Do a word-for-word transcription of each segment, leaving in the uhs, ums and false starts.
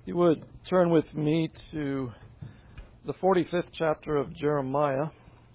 You would turn with me to the forty-fifth chapter of Jeremiah.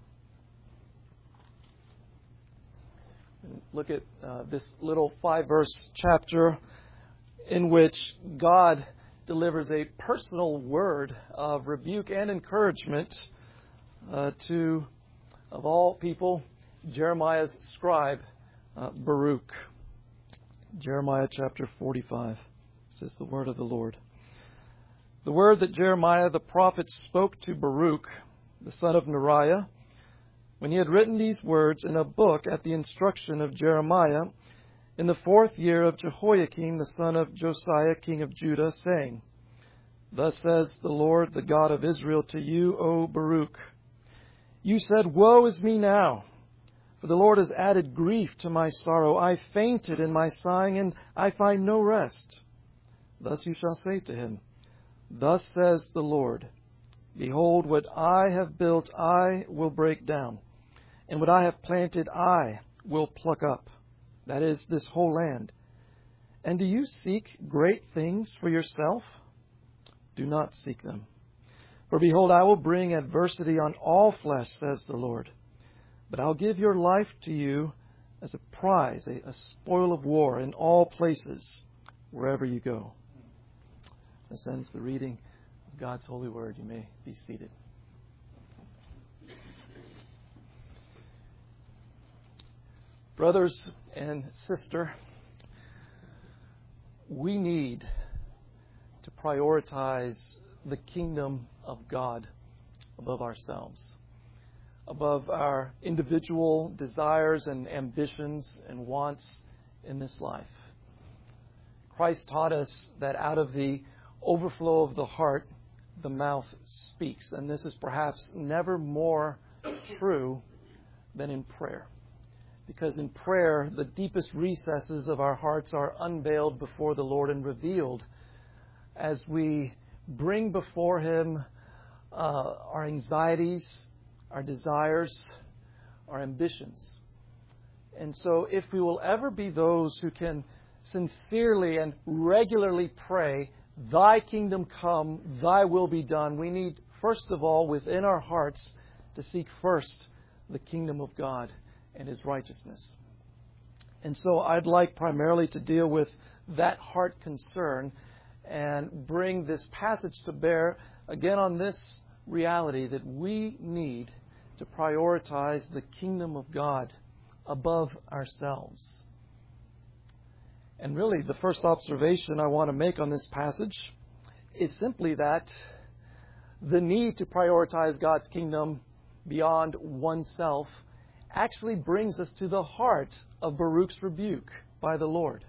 And look at uh, this little five-verse chapter in which God delivers a personal word of rebuke and encouragement uh, to, of all people, Jeremiah's scribe, uh, Baruch. Jeremiah chapter forty-five. This is the word of the Lord. The word that Jeremiah the prophet spoke to Baruch, the son of Neriah, when he had written these words in a book at the instruction of Jeremiah, in the fourth year of Jehoiakim, the son of Josiah, king of Judah, saying, Thus says the Lord, the God of Israel, to you, O Baruch. You said, Woe is me now, for the Lord has added grief to my sorrow. I fainted in my sighing, and I find no rest. Thus you shall say to him, Thus says the Lord, Behold, what I have built I will break down, and what I have planted I will pluck up, that is, this whole land. And do you seek great things for yourself? Do not seek them. For behold, I will bring adversity on all flesh, says the Lord. But I'll give your life to you as a prize, a, a spoil of war in all places, wherever you go. This ends the reading of God's holy word. You may be seated. Brothers and sister, we need to prioritize the kingdom of God above ourselves, above our individual desires and ambitions and wants in this life. Christ taught us that out of the overflow of the heart, the mouth speaks. And this is perhaps never more true than in prayer. Because in prayer, the deepest recesses of our hearts are unveiled before the Lord and revealed as we bring before Him uh, our anxieties, our desires, our ambitions. And so if we will ever be those who can sincerely and regularly pray, Thy kingdom come, Thy will be done, we need, first of all, within our hearts, to seek first the kingdom of God and His righteousness. And so I'd like primarily to deal with that heart concern and bring this passage to bear again on this reality that we need to prioritize the kingdom of God above ourselves. And really, the first observation I want to make on this passage is simply that the need to prioritize God's kingdom beyond oneself actually brings us to the heart of Baruch's rebuke by the Lord.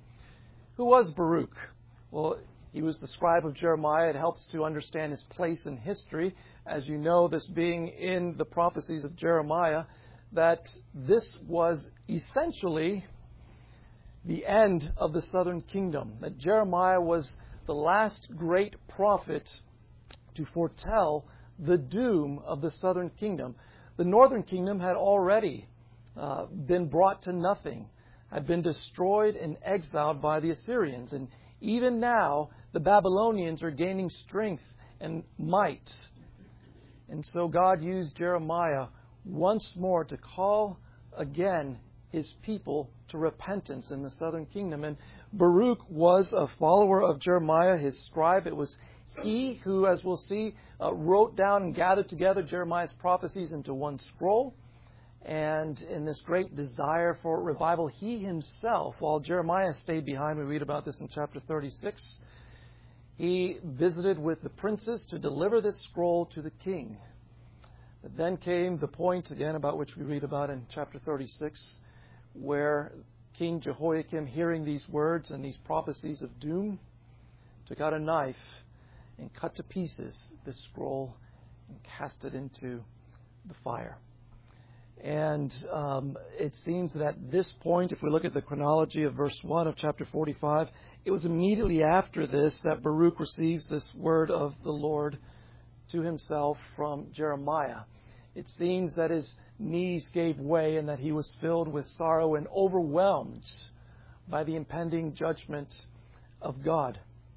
Who was Baruch? Well, he was the scribe of Jeremiah. It helps to understand his place in history. As you know, this being in the prophecies of Jeremiah, that this was essentially the end of the southern kingdom. That Jeremiah was the last great prophet to foretell the doom of the southern kingdom. The northern kingdom had already uh, been brought to nothing, had been destroyed and exiled by the Assyrians. And even now, the Babylonians are gaining strength and might. And so God used Jeremiah once more to call again His people to repentance in the southern kingdom. And Baruch was a follower of Jeremiah, his scribe. It was he who, as we'll see, uh, wrote down and gathered together Jeremiah's prophecies into one scroll. And in this great desire for revival, he himself, while Jeremiah stayed behind, we read about this in chapter thirty-six, he visited with the princes to deliver this scroll to the king. But then came the point, again, about which we read about in chapter thirty-six, where King Jehoiakim, hearing these words and these prophecies of doom, took out a knife and cut to pieces this scroll and cast it into the fire. And um, it seems that at this point, if we look at the chronology of verse one of chapter forty-five, it was immediately after this that Baruch receives this word of the Lord to himself from Jeremiah. It seems that his knees gave way and that he was filled with sorrow and overwhelmed by the impending judgment of God.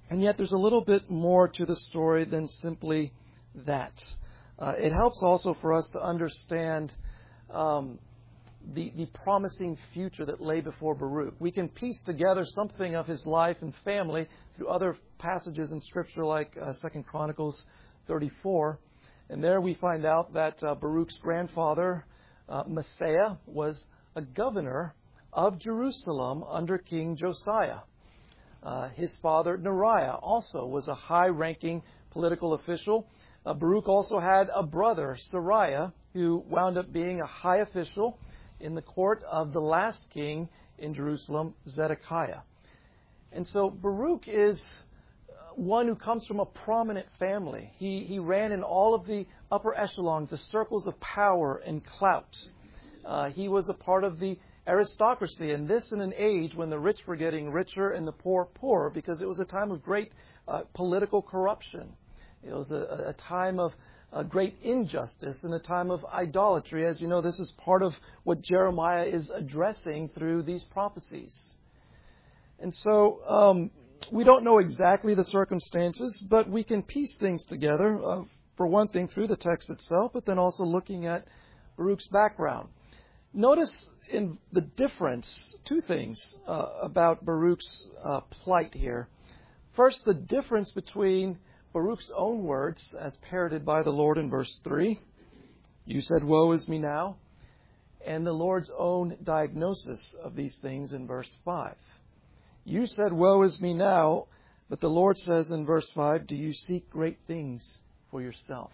And yet there's a little bit more to the story than simply that. Uh, it helps also for us to understand um, the, the promising future that lay before Baruch. We can piece together something of his life and family through other passages in Scripture like uh, Second Chronicles thirty-four. And there we find out that uh, Baruch's grandfather, uh, Messiah, was a governor of Jerusalem under King Josiah. Uh, his father, Neriah, also was a high-ranking political official. Uh, Baruch also had a brother, Sariah, who wound up being a high official in the court of the last king in Jerusalem, Zedekiah. And so Baruch is one who comes from a prominent family. He, he ran in all of the upper echelons, the circles of power and clout. Uh, he was a part of the aristocracy, and this in an age when the rich were getting richer and the poor poorer, because it was a time of great uh, political corruption. It was a, a time of uh, great injustice and a time of idolatry. As you know, this is part of what Jeremiah is addressing through these prophecies. And so um, we don't know exactly the circumstances, but we can piece things together, uh, for one thing, through the text itself, but then also looking at Baruch's background. Notice in the difference, two things uh, about Baruch's uh, plight here. First, the difference between Baruch's own words, as parroted by the Lord in verse three, "You said, 'Woe is me now,' and the Lord's own diagnosis of these things in verse five. You said, 'Woe is me now,' but the Lord says in verse five, 'Do you seek great things for yourself?'"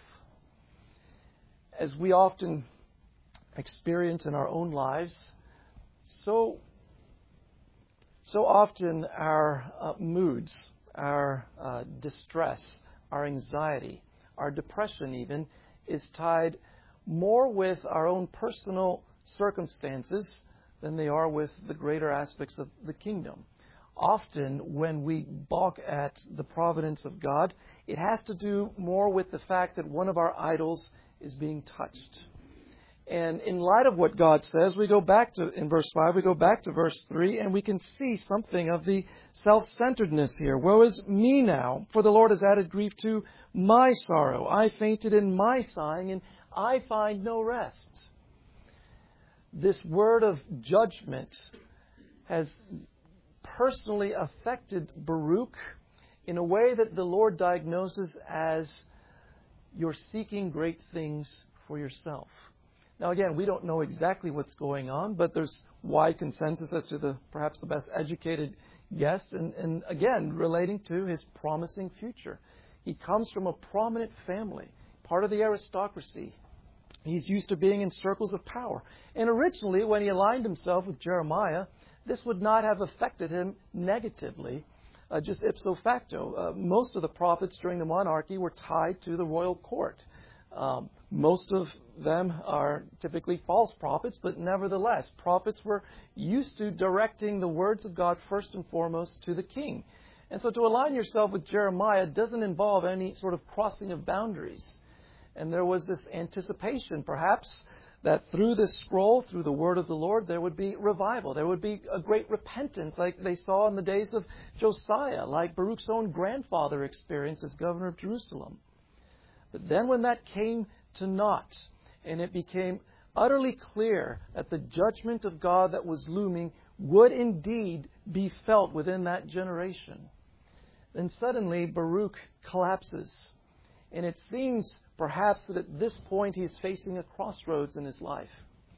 As we often experience in our own lives, so so often our uh, moods, our uh, distress, our anxiety, our depression even, is tied more with our own personal circumstances than they are with the greater aspects of the kingdom. Often when we balk at the providence of God, it has to do more with the fact that one of our idols is being touched. And in light of what God says, we go back to, in verse five, we go back to verse three, and we can see something of the self-centeredness here. "Woe is me now, for the Lord has added grief to my sorrow. I fainted in my sighing, and I find no rest." This word of judgment has personally affected Baruch in a way that the Lord diagnoses as, "You're seeking great things for yourself." Now, again, we don't know exactly what's going on, but there's wide consensus as to the perhaps the best educated guess, and, and again, relating to his promising future. He comes from a prominent family, part of the aristocracy. He's used to being in circles of power. And originally, when he aligned himself with Jeremiah, this would not have affected him negatively, uh, just ipso facto. Uh, most of the prophets during the monarchy were tied to the royal court. Um, most of them are typically false prophets, but nevertheless, prophets were used to directing the words of God first and foremost to the king. And so to align yourself with Jeremiah doesn't involve any sort of crossing of boundaries. And there was this anticipation, perhaps, that through this scroll, through the word of the Lord, there would be revival. There would be a great repentance like they saw in the days of Josiah, like Baruch's own grandfather experienced as governor of Jerusalem. But then when that came to naught, and it became utterly clear that the judgment of God that was looming would indeed be felt within that generation, then suddenly Baruch collapses. And it seems perhaps that at this point he is facing a crossroads in his life.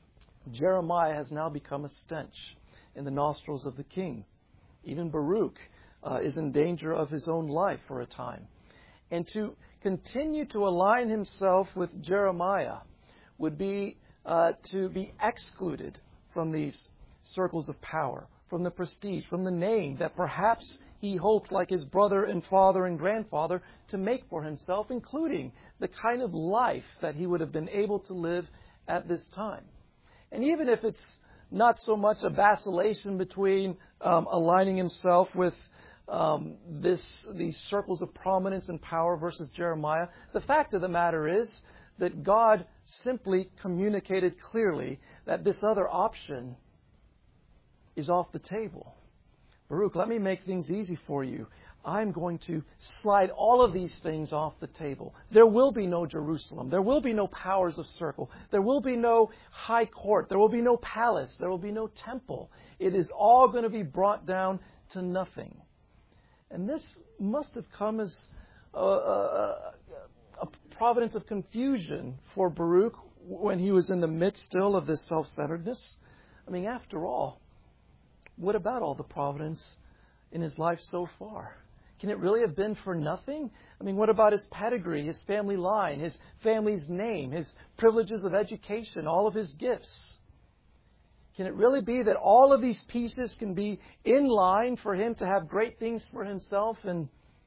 Jeremiah has now become a stench in the nostrils of the king. Even Baruch uh, is in danger of his own life for a time. And to continue to align himself with Jeremiah would be uh, to be excluded from these circles of power, from the prestige, from the name that perhaps he hoped, like his brother and father and grandfather, to make for himself, including the kind of life that he would have been able to live at this time. And even if it's not so much a vacillation between um, aligning himself with um, this these circles of prominence and power versus Jeremiah, the fact of the matter is that God simply communicated clearly that this other option is off the table. Baruch, let me make things easy for you. I'm going to slide all of these things off the table. There will be no Jerusalem. There will be no powers of circle. There will be no high court. There will be no palace. There will be no temple. It is all going to be brought down to nothing. And this must have come as a, a, a providence of confusion for Baruch when he was in the midst still of this self-centeredness. I mean, after all, what about all the providence in his life so far? Can it really have been for nothing? I mean, what about his pedigree, his family line, his family's name, his privileges of education, all of his gifts? Can it really be that all of these pieces can be in line for him to have great things for himself, and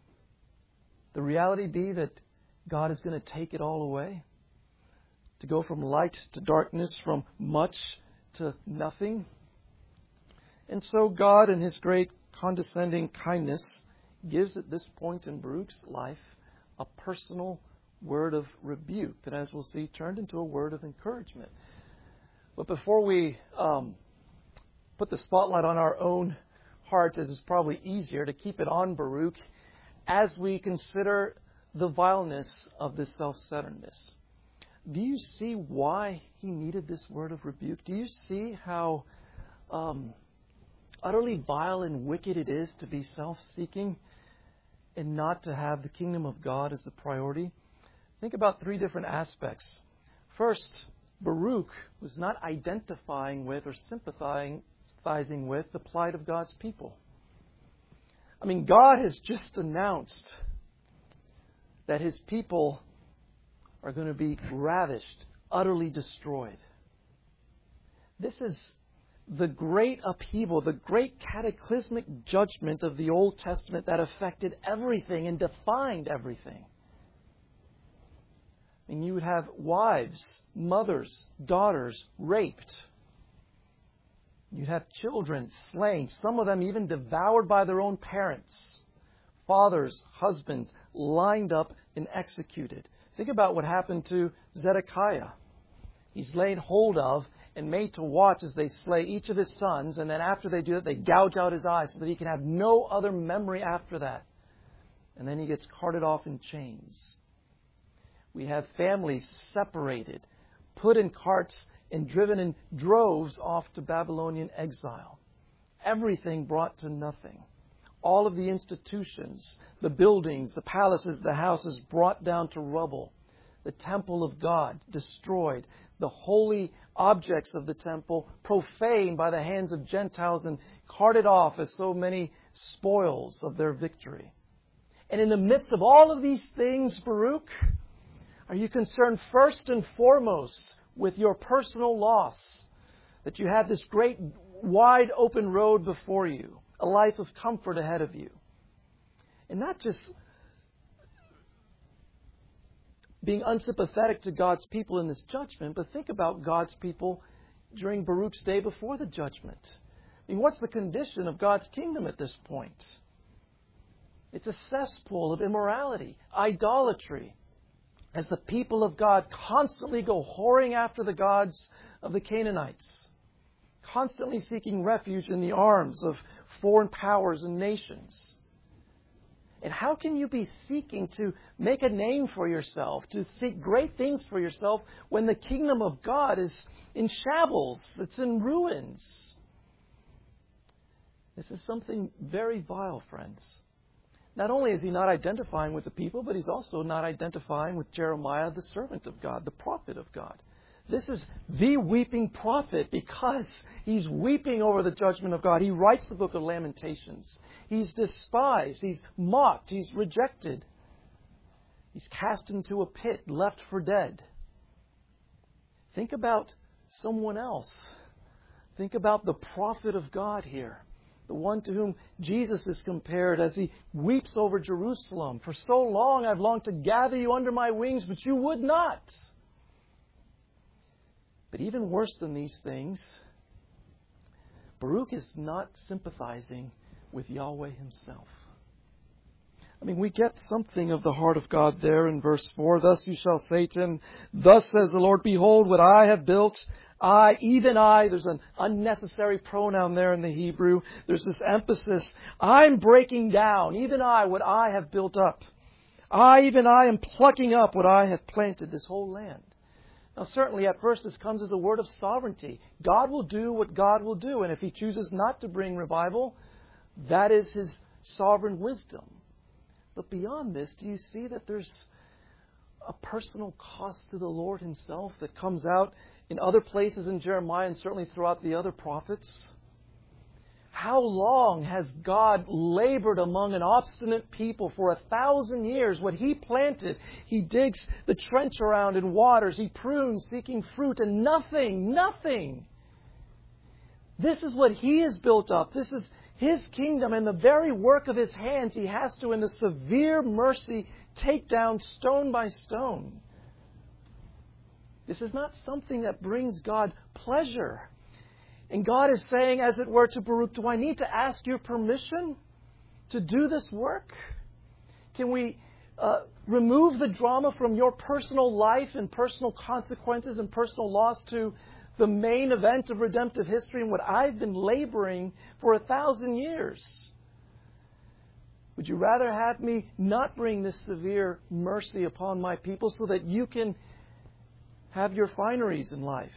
the reality be that God is going to take it all away? To go from light to darkness, from much to nothing? And so God, in His great condescending kindness, gives at this point in Baruch's life a personal word of rebuke that, as we'll see, turned into a word of encouragement. But before we um, put the spotlight on our own hearts, as it's probably easier to keep it on Baruch, as we consider the vileness of this self-centeredness, do you see why he needed this word of rebuke? Do you see how um, utterly vile and wicked it is to be self-seeking and not to have the kingdom of God as the priority? Think about three different aspects. First, Baruch was not identifying with or sympathizing with the plight of God's people. I mean, God has just announced that His people are going to be ravished, utterly destroyed. This is the great upheaval, the great cataclysmic judgment of the Old Testament that affected everything and defined everything. I mean, you would have wives, mothers, daughters raped. You'd have children slain, some of them even devoured by their own parents. Fathers, husbands lined up and executed. Think about what happened to Zedekiah. He's laid hold of and made to watch as they slay each of his sons, and then after they do it, they gouge out his eyes so that he can have no other memory after that. And then he gets carted off in chains. We have families separated, put in carts and driven in droves off to Babylonian exile. Everything brought to nothing. All of the institutions, the buildings, the palaces, the houses brought down to rubble. The temple of God destroyed. The holy objects of the temple profaned by the hands of Gentiles and carted off as so many spoils of their victory. And in the midst of all of these things, Baruch, are you concerned first and foremost with your personal loss? That you have this great wide open road before you, a life of comfort ahead of you. And not just being unsympathetic to God's people in this judgment, but think about God's people during Baruch's day before the judgment. I mean, what's the condition of God's kingdom at this point? It's a cesspool of immorality, idolatry, as the people of God constantly go whoring after the gods of the Canaanites, constantly seeking refuge in the arms of foreign powers and nations. And how can you be seeking to make a name for yourself, to seek great things for yourself, when the kingdom of God is in shambles, it's in ruins? This is something very vile, friends. Not only is he not identifying with the people, but he's also not identifying with Jeremiah, the servant of God, the prophet of God. This is the weeping prophet because he's weeping over the judgment of God. He writes the book of Lamentations. He's despised. He's mocked. He's rejected. He's cast into a pit, left for dead. Think about someone else. Think about the prophet of God here. The one to whom Jesus is compared as he weeps over Jerusalem. For so long I've longed to gather you under my wings, but you would not. But even worse than these things, Baruch is not sympathizing with Yahweh himself. I mean, we get something of the heart of God there in verse four. Thus you shall say to him, thus says the Lord, behold, what I have built, I, even I, there's an unnecessary pronoun there in the Hebrew. There's this emphasis. I'm breaking down, even I, what I have built up. I, even I, am plucking up what I have planted, this whole land. Now, certainly at first this comes as a word of sovereignty. God will do what God will do. And if He chooses not to bring revival, that is His sovereign wisdom. But beyond this, do you see that there's a personal cost to the Lord Himself that comes out in other places in Jeremiah and certainly throughout the other prophets? How long has God labored among an obstinate people for a thousand years? What He planted, He digs the trench around and waters. He prunes, seeking fruit, and nothing, nothing. This is what He has built up. This is His kingdom, and the very work of His hands He has to, in the severe mercy, take down stone by stone. This is not something that brings God pleasure. And God is saying, as it were, to Baruch, do I need to ask your permission to do this work? Can we uh, remove the drama from your personal life and personal consequences and personal loss to the main event of redemptive history and what I've been laboring for a thousand years? Would you rather have me not bring this severe mercy upon my people so that you can have your fineries in life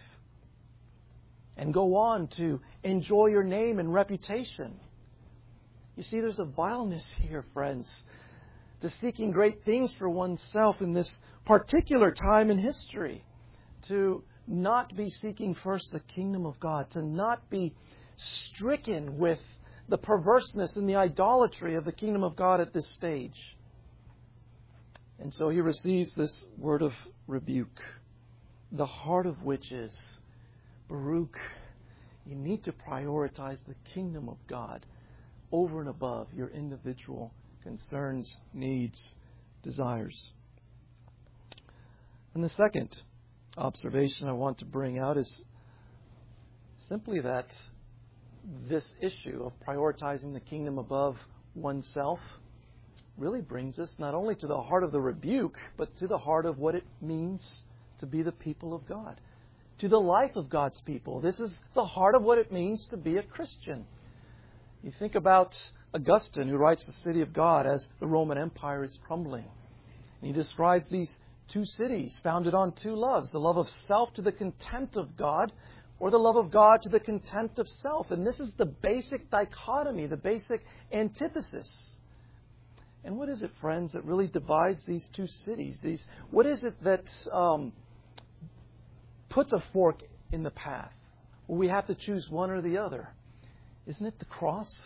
and go on to enjoy your name and reputation? You see, there's a vileness here, friends, to seeking great things for oneself in this particular time in history, to not be seeking first the kingdom of God, to not be stricken with the perverseness and the idolatry of the kingdom of God at this stage. And so he receives this word of rebuke, the heart of which is, Baruch, you need to prioritize the kingdom of God over and above your individual concerns, needs, desires. And the second observation I want to bring out is simply that this issue of prioritizing the kingdom above oneself really brings us not only to the heart of the rebuke, but to the heart of what it means to be the people of God, to the life of God's people. This is the heart of what it means to be a Christian. You think about Augustine, who writes The City of God as the Roman Empire is crumbling. And he describes these two cities founded on two loves, the love of self to the contempt of God, or the love of God to the contempt of self. And this is the basic dichotomy, the basic antithesis. And what is it, friends, that really divides these two cities? These, what is it that um, puts a fork in the path where we have to choose one or the other? Isn't it the cross?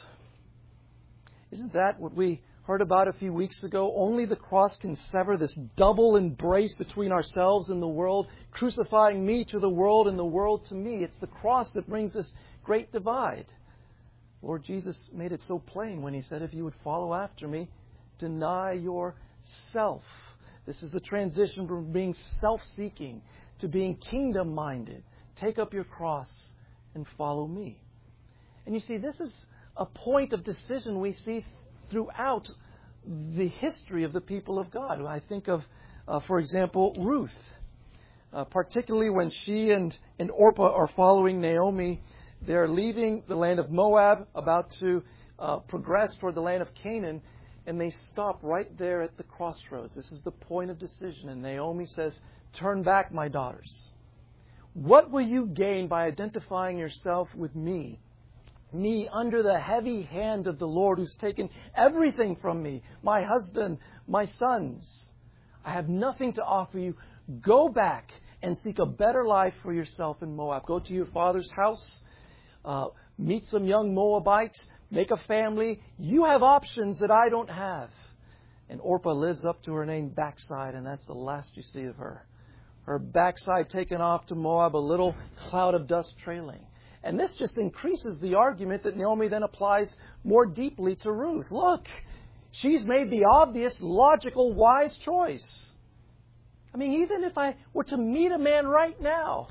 Isn't that what we heard about a few weeks ago? Only the cross can sever this double embrace between ourselves and the world, crucifying me to the world and the world to me. It's the cross that brings this great divide. Lord Jesus made it so plain when He said, if you would follow after me, deny yourself. This is the transition from being self-seeking to being kingdom-minded. Take up your cross and follow me. And you see, this is a point of decision we see throughout the history of the people of God. I think of, uh, for example, Ruth, uh, particularly when she and, and Orpah are following Naomi. They're leaving the land of Moab, about to uh, progress toward the land of Canaan, and they stop right there at the crossroads. This is the point of decision. And Naomi says, turn back, my daughters. What will you gain by identifying yourself with me? Me under the heavy hand of the Lord, who's taken everything from me, my husband, my sons. I have nothing to offer you. Go back and seek a better life for yourself in Moab. Go to your father's house, uh, meet some young Moabites, make a family. You have options that I don't have. And Orpah lives up to her name, backside, and that's the last you see of her. Her backside taken off to Moab, a little cloud of dust trailing. And this just increases the argument that Naomi then applies more deeply to Ruth. Look, she's made the obvious, logical, wise choice. I mean, even if I were to meet a man right now,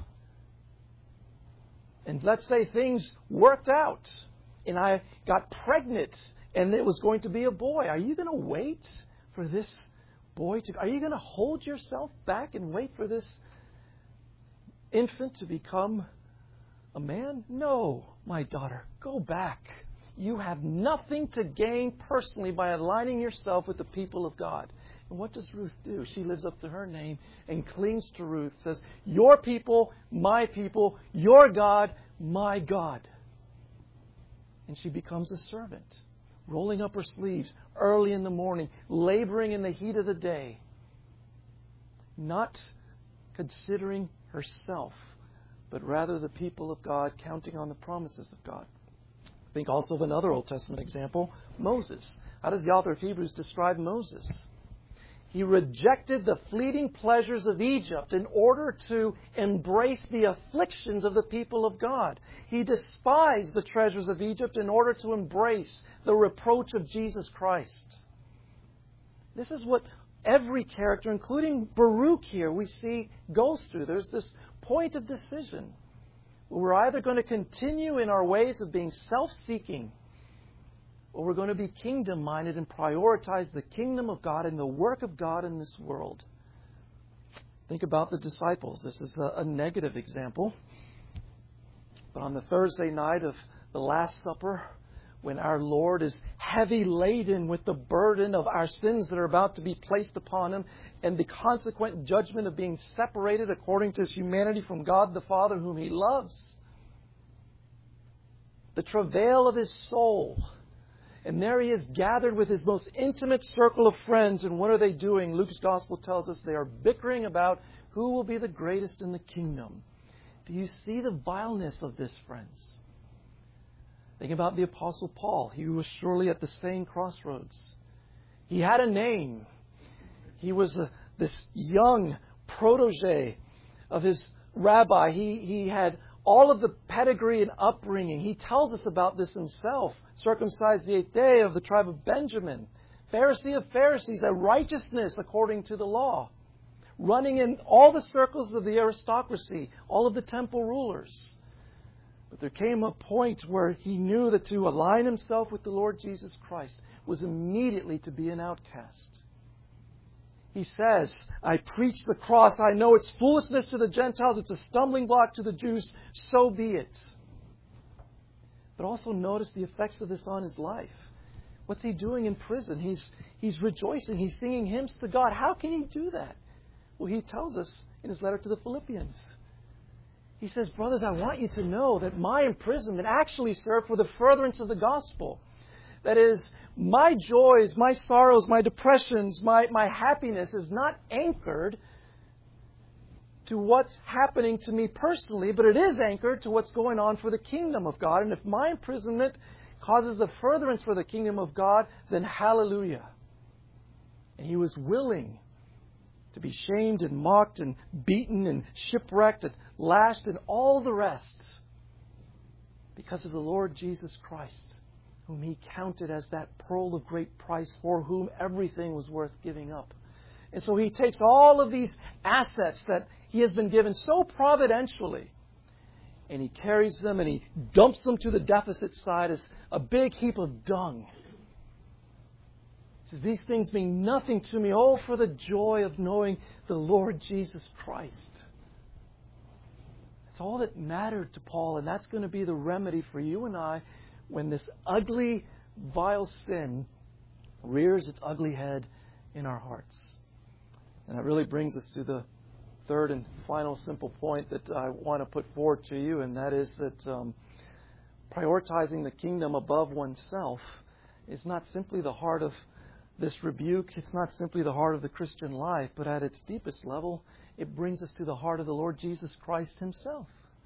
and let's say things worked out, and I got pregnant, and it was going to be a boy, are you going to wait for this boy to... Are you going to hold yourself back and wait for this infant to become A man? No, my daughter, go back. You have nothing to gain personally by aligning yourself with the people of God. And what does Ruth do? She lives up to her name and clings to Ruth, says, your people, my people, your God, my God. And she becomes a servant, rolling up her sleeves early in the morning, laboring in the heat of the day, not considering herself, but rather the people of God, counting on the promises of God. Think also of another Old Testament example, Moses. How does the author of Hebrews describe Moses? He rejected the fleeting pleasures of Egypt in order to embrace the afflictions of the people of God. He despised the treasures of Egypt in order to embrace the reproach of Jesus Christ. This is what every character, including Baruch here, we see goes through. There's this point of decision. We're either going to continue in our ways of being self-seeking, or we're going to be kingdom-minded and prioritize the kingdom of God and the work of God in this world. Think about the disciples. This is a, a negative example. But on the Thursday night of the Last Supper, when our Lord is heavy laden with the burden of our sins that are about to be placed upon Him and the consequent judgment of being separated according to His humanity from God the Father whom He loves, the travail of His soul. And there He is gathered with His most intimate circle of friends. And what are they doing? Luke's Gospel tells us they are bickering about who will be the greatest in the kingdom. Do you see the vileness of this, friends? Think about the Apostle Paul. He was surely at the same crossroads. He had a name. He was a, this young protege of his rabbi. He, he had all of the pedigree and upbringing. He tells us about this himself. Circumcised the eighth day, of the tribe of Benjamin. Pharisee of Pharisees, a righteousness according to the law. Running in all the circles of the aristocracy, all of the temple rulers. But there came a point where he knew that to align himself with the Lord Jesus Christ was immediately to be an outcast. He says, I preach the cross. I know it's foolishness to the Gentiles. It's a stumbling block to the Jews. So be it. But also notice the effects of this on his life. What's he doing in prison? He's, he's rejoicing. He's singing hymns to God. How can he do that? Well, he tells us in his letter to the Philippians. He says, brothers, I want you to know that my imprisonment actually served for the furtherance of the gospel. That is, my joys, my sorrows, my depressions, my, my happiness is not anchored to what's happening to me personally, but it is anchored to what's going on for the kingdom of God. And if my imprisonment causes the furtherance for the kingdom of God, then hallelujah. And he was willing to be shamed and mocked and beaten and shipwrecked and lashed and all the rest because of the Lord Jesus Christ, whom he counted as that pearl of great price, for whom everything was worth giving up. And so he takes all of these assets that he has been given so providentially, and he carries them and he dumps them to the deficit side as a big heap of dung. He says, these things mean nothing to me. Oh, for the joy of knowing the Lord Jesus Christ. That's all that mattered to Paul, and that's going to be the remedy for you and I when this ugly, vile sin rears its ugly head in our hearts. And that really brings us to the third and final simple point that I want to put forward to you, and that is that um, prioritizing the kingdom above oneself is not simply the heart of this rebuke. It's not simply the heart of the Christian life, but at its deepest level, it brings us to the heart of the Lord Jesus Christ himself.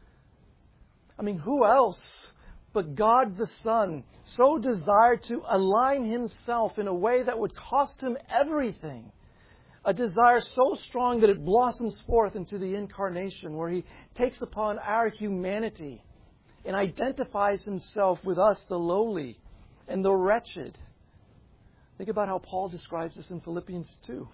I mean, who else but God the Son so desired to align himself in a way that would cost him everything? A desire so strong that it blossoms forth into the incarnation, where he takes upon our humanity and identifies himself with us, the lowly and the wretched. Think about how Paul describes this in Philippians two.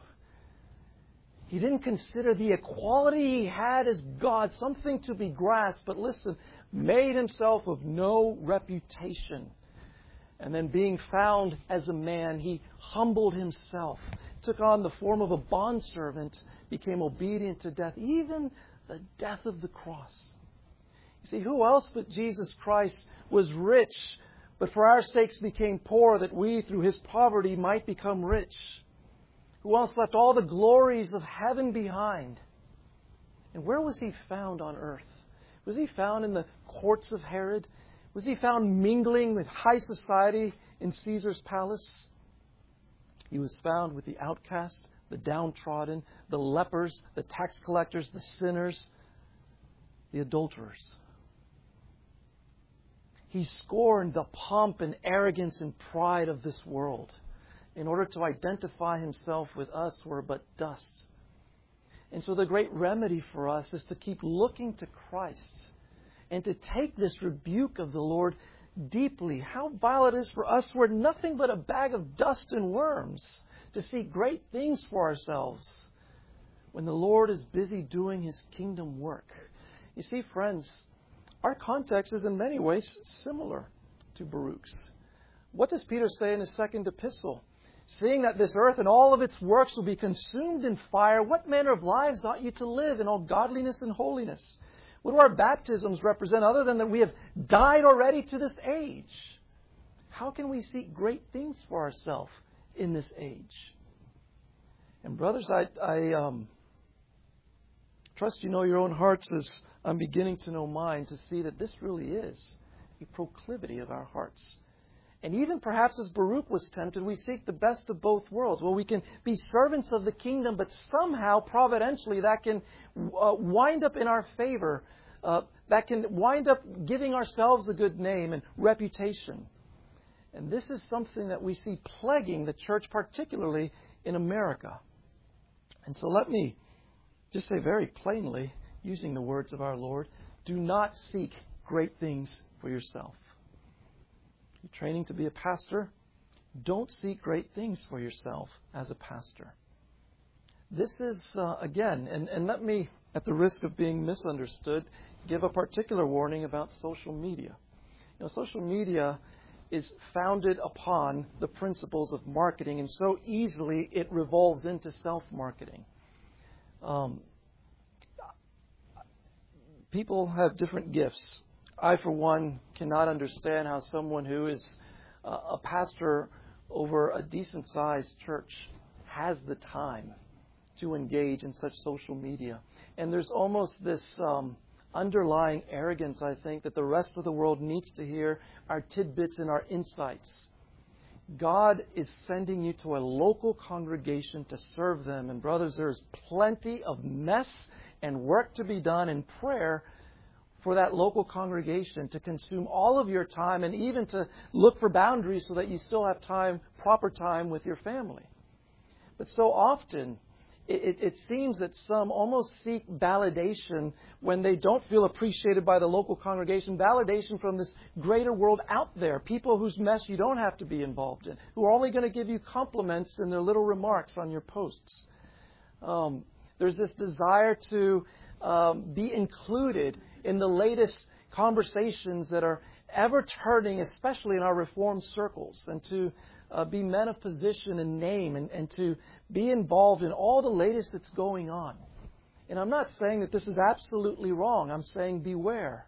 He didn't consider the equality he had as God something to be grasped, but listen, made himself of no reputation. And then being found as a man, he humbled himself, took on the form of a bondservant, became obedient to death, even the death of the cross. You see, who else but Jesus Christ was rich, but for our sakes became poor, that we, through His poverty, might become rich? Who else left all the glories of heaven behind? And where was He found on earth? Was He found in the courts of Herod? Was He found mingling with high society in Caesar's palace? He was found with the outcast, the downtrodden, the lepers, the tax collectors, the sinners, the adulterers. He scorned the pomp and arrogance and pride of this world in order to identify Himself with us who are but dust. And so the great remedy for us is to keep looking to Christ and to take this rebuke of the Lord deeply. How vile it is for us who are nothing but a bag of dust and worms to seek great things for ourselves when the Lord is busy doing His kingdom work. You see, friends, our context is in many ways similar to Baruch's. What does Peter say in his second epistle? Seeing that this earth and all of its works will be consumed in fire, what manner of lives ought you to live in all godliness and holiness? What do our baptisms represent other than that we have died already to this age? How can we seek great things for ourselves in this age? And brothers, I, I um, trust you know your own hearts as I'm beginning to know mine, to see that this really is a proclivity of our hearts. And even perhaps as Baruch was tempted, we seek the best of both worlds. Well, we can be servants of the kingdom, but somehow, providentially, that can uh, wind up in our favor. Uh, that can wind up giving ourselves a good name and reputation. And this is something that we see plaguing the church, particularly in America. And so let me just say very plainly, using the words of our Lord, do not seek great things for yourself. You're training to be a pastor, don't seek great things for yourself as a pastor. This is, uh, again, and, and let me, at the risk of being misunderstood, give a particular warning about social media. You know, social media is founded upon the principles of marketing, and so easily it revolves into self-marketing. Um, people have different gifts. I, for one, cannot understand how someone who is uh, a pastor over a decent-sized church has the time to engage in such social media. And there's almost this um, underlying arrogance, I think, that the rest of the world needs to hear our tidbits and our insights. God is sending you to a local congregation to serve them. And brothers, there is plenty of mess and work to be done in prayer for that local congregation to consume all of your time and even to look for boundaries so that you still have time, proper time with your family. But so often, it, it seems that some almost seek validation when they don't feel appreciated by the local congregation, validation from this greater world out there, people whose mess you don't have to be involved in, who are only going to give you compliments in their little remarks on your posts. Um, there's this desire to um, be included in the latest conversations that are ever turning, especially in our Reformed circles, and to uh, be men of position and name, and, and to be involved in all the latest that's going on. And I'm not saying that this is absolutely wrong. I'm saying beware.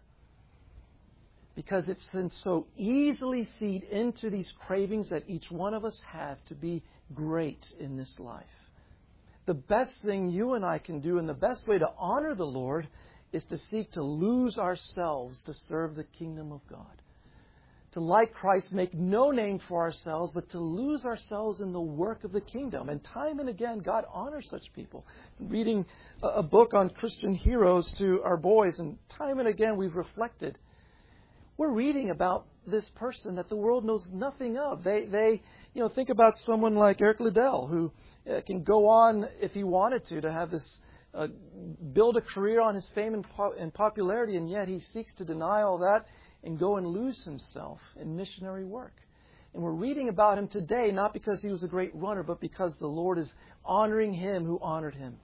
Because it can so easily feed into these cravings that each one of us have to be great in this life. The best thing you and I can do, and the best way to honor the Lord, is to seek to lose ourselves to serve the kingdom of God. To, like Christ, make no name for ourselves, but to lose ourselves in the work of the kingdom. And time and again, God honors such people. Reading a book on Christian heroes to our boys, and time and again we've reflected. We're reading about this person that the world knows nothing of. They, they, you know, think about someone like Eric Liddell, who uh, can go on, if he wanted to, to have this Uh, build a career on his fame and, po- and popularity, and yet he seeks to deny all that and go and lose himself in missionary work. And we're reading about him today, not because he was a great runner, but because the Lord is honoring him who honored him.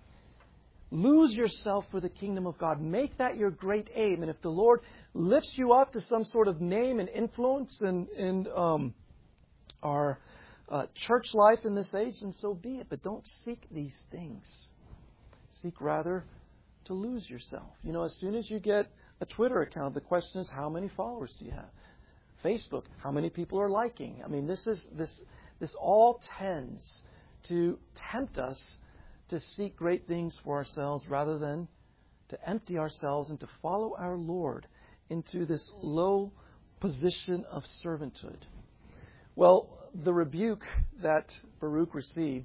Lose yourself for the kingdom of God. Make that your great aim. And if the Lord lifts you up to some sort of name and influence in, in um, our uh, church life in this age, then so be it. But don't seek these things. Seek rather to lose yourself. You know, as soon as you get a Twitter account. The question is, how many followers do you have? Facebook, how many people are liking? I mean, this is this this all tends to tempt us to seek great things for ourselves rather than to empty ourselves and to follow our Lord into this low position of servanthood. Well, the rebuke that Baruch received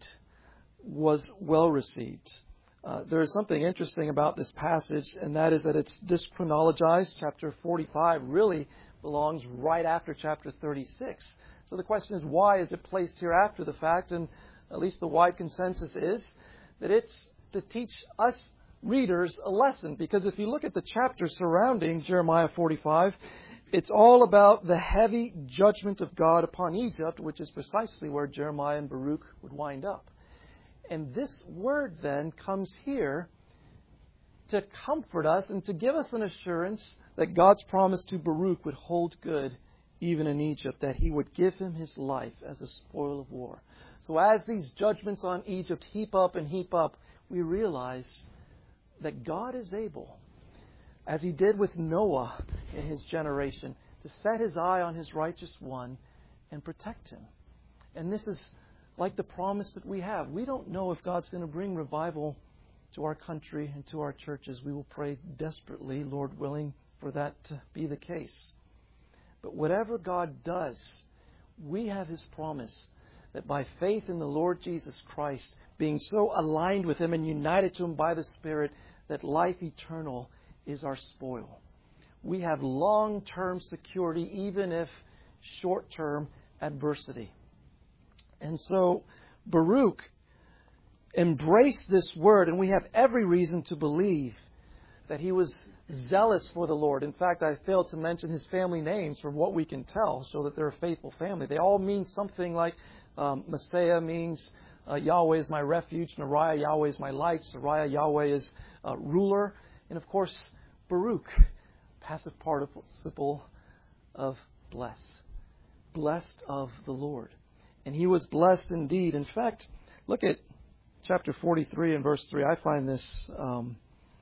was well received. Uh, there is something interesting about this passage, and that is that it's dischronologized. Chapter forty-five really belongs right after chapter thirty-six. So the question is, why is it placed here after the fact? And at least the wide consensus is that it's to teach us readers a lesson. Because if you look at the chapter surrounding Jeremiah forty-five, it's all about the heavy judgment of God upon Egypt, which is precisely where Jeremiah and Baruch would wind up. And this word then comes here to comfort us and to give us an assurance that God's promise to Baruch would hold good even in Egypt, that he would give him his life as a spoil of war. So as these judgments on Egypt heap up and heap up, we realize that God is able, as he did with Noah in his generation, to set his eye on his righteous one and protect him. And this is like the promise that we have. We don't know if God's going to bring revival to our country and to our churches. We will pray desperately, Lord willing, for that to be the case. But whatever God does, we have his promise that by faith in the Lord Jesus Christ, being so aligned with him and united to him by the Spirit, that life eternal is our spoil. We have long-term security, even if short-term adversity. And so Baruch embraced this word, and we have every reason to believe that he was zealous for the Lord. In fact, I failed to mention his family names from what we can tell, so that they're a faithful family. They all mean something like um, Messiah means uh, Yahweh is my refuge, Neriah, Yahweh is my light, Sariah, Yahweh is uh, ruler, and of course, Baruch, passive participle of bless. Blessed of the Lord. And he was blessed indeed. In fact, look at chapter forty-three and verse three. I find this um,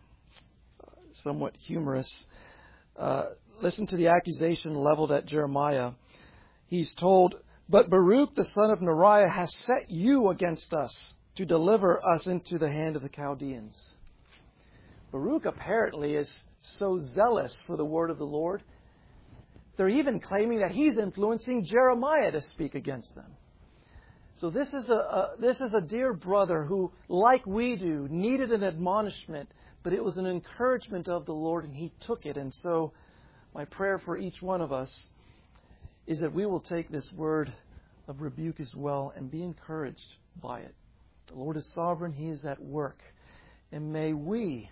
somewhat humorous. Uh, listen to the accusation leveled at Jeremiah. He's told, "But Baruch the son of Neriah has set you against us to deliver us into the hand of the Chaldeans." Baruch apparently is so zealous for the word of the Lord, they're even claiming that he's influencing Jeremiah to speak against them. So this is a, a this is a dear brother who, like we do, needed an admonishment, but it was an encouragement of the Lord, and he took it. And so my prayer for each one of us is that we will take this word of rebuke as well and be encouraged by it. The Lord is sovereign. He is at work. And may we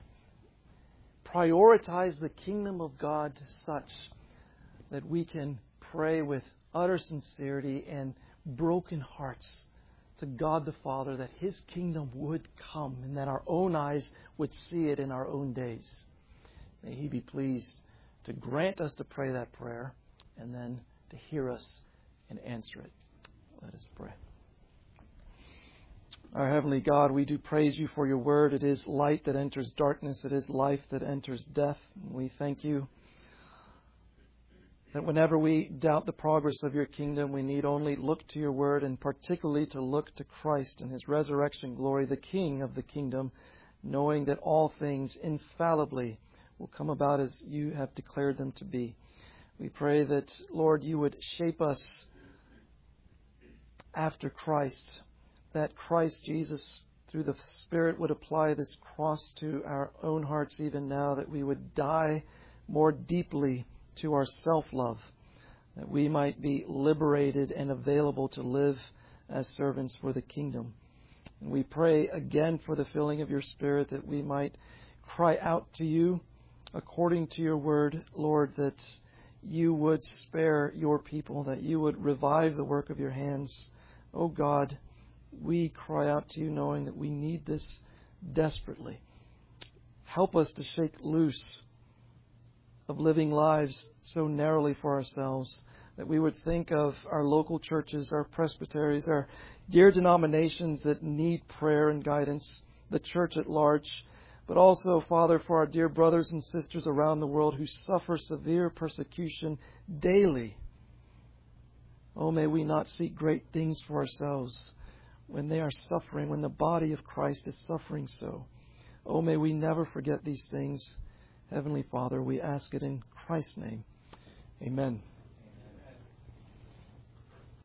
prioritize the kingdom of God such that we can pray with utter sincerity and broken hearts to God the Father, that his kingdom would come and that our own eyes would see it in our own days. May he be pleased to grant us to pray that prayer and then to hear us and answer it. Let us pray. Our Heavenly God, we do praise you for your word. It is light that enters darkness. It is life that enters death. We thank you that whenever we doubt the progress of your kingdom, we need only look to your word, and particularly to look to Christ and his resurrection glory, the King of the kingdom, knowing that all things infallibly will come about as you have declared them to be. We pray that, Lord, you would shape us after Christ, that Christ Jesus, through the Spirit, would apply this cross to our own hearts even now, that we would die more deeply to our self-love, that we might be liberated and available to live as servants for the kingdom. And we pray again for the filling of your Spirit, that we might cry out to you according to your word, Lord, that you would spare your people, that you would revive the work of your hands. Oh God, we cry out to you knowing that we need this desperately. Help us to shake loose of living lives so narrowly for ourselves, that we would think of our local churches, our presbyteries, our dear denominations that need prayer and guidance, the church at large, but also, Father, for our dear brothers and sisters around the world who suffer severe persecution daily. Oh, may we not seek great things for ourselves when they are suffering, when the body of Christ is suffering so. Oh, may we never forget these things. Heavenly Father, we ask it in Christ's name. Amen.